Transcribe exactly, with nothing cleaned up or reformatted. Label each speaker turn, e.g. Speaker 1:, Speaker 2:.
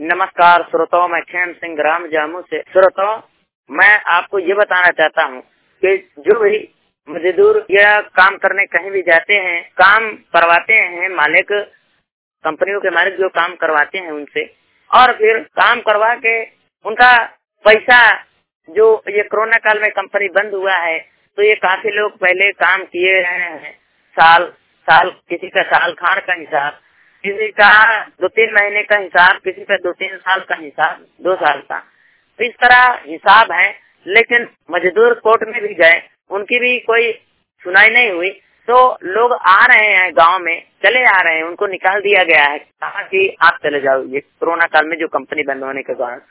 Speaker 1: नमस्कार श्रोताओं, मैं खेम सिंह ग्राम जामू से। श्रोताओं, मैं आपको ये बताना चाहता हूँ कि जो भी मजदूर या काम करने कहीं भी जाते हैं, काम करवाते हैं, मालिक कंपनियों के मालिक जो काम करवाते हैं उनसे, और फिर काम करवा के उनका पैसा, जो ये कोरोना काल में कंपनी बंद हुआ है तो ये काफी लोग पहले काम किए रहे हैं, साल साल किसी का साल खान का हिसाब, किसी का दो तीन महीने का हिसाब, किसी का दो तीन साल का हिसाब, दो साल का, तो इस तरह हिसाब है। लेकिन मजदूर कोर्ट में भी गए, उनकी भी कोई सुनाई नहीं हुई, तो लोग आ रहे हैं, गांव में चले आ रहे हैं, उनको निकाल दिया गया है, कहा कि आप चले जाओ, ये कोरोना काल में जो कंपनी बंद होने के कारण।